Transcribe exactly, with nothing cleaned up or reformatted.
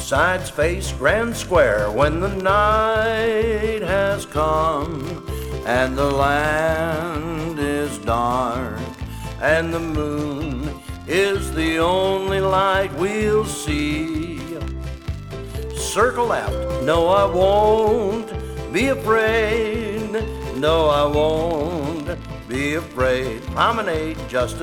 sides face grand square when the night has come and the land is dark and the moon is the only light we'll see. Circle left, no I won't be afraid, no I won't be afraid. Promenade just